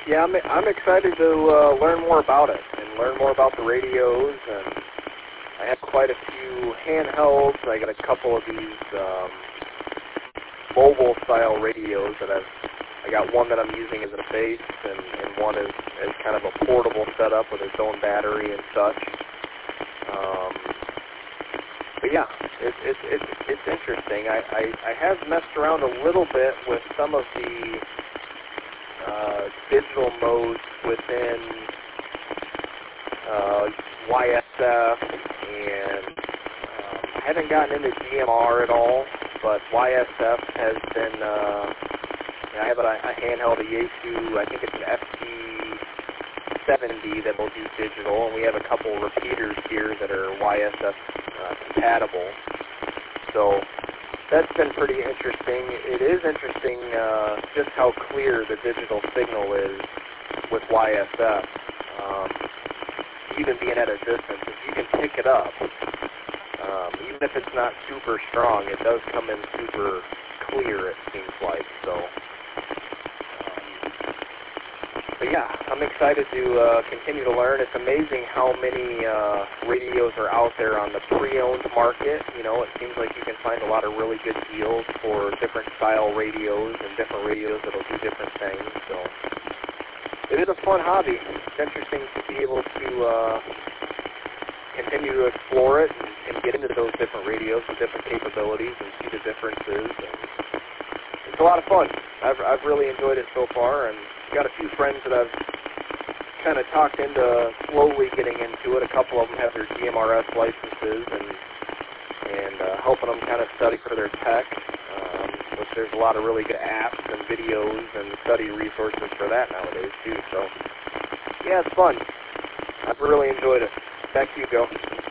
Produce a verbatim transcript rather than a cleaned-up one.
Yeah, I'm, I'm excited to uh, learn more about it and learn more about the radios. And I have quite a few handhelds. I got a couple of these um, mobile-style radios that I've. I got one that I'm using as a base, and, and one is as kind of a portable setup with its own battery and such. Um, but yeah, it, it, it, it's interesting. I, I, I have messed around a little bit with some of the uh, digital modes within uh, Y S F, and um, I haven't gotten into D M R at all, but Y S F has been, uh, I have a, a handheld, a Yaesu, I think it's an F T seventy that will do digital, and we have a couple repeaters here that are Y S F uh, compatible. So that's been pretty interesting. It is interesting uh, just how clear the digital signal is with Y S F. Um, even being at a distance, if you can pick it up, um, even if it's not super strong, it does come in super clear, it seems like. So, um, but yeah, I'm excited to uh, continue to learn. It's amazing how many uh, radios are out there on the pre-owned market. You know, it seems like you can find a lot of really good deals for different style radios and different radios that'll do different things. So it is a fun hobby. It's interesting to be able to uh, continue to explore it and, and get into those different radios with different capabilities and see the differences. And it's a lot of fun. I've, I've really enjoyed it so far, and got a few friends that I've kind of talked into slowly getting into it. A couple of them have their D M R S licenses, and and uh, helping them kind of study for their tech, um, which there's a lot of really good apps and videos and study resources for that nowadays too. So yeah, it's fun. I've really enjoyed it. Back to you, Joe.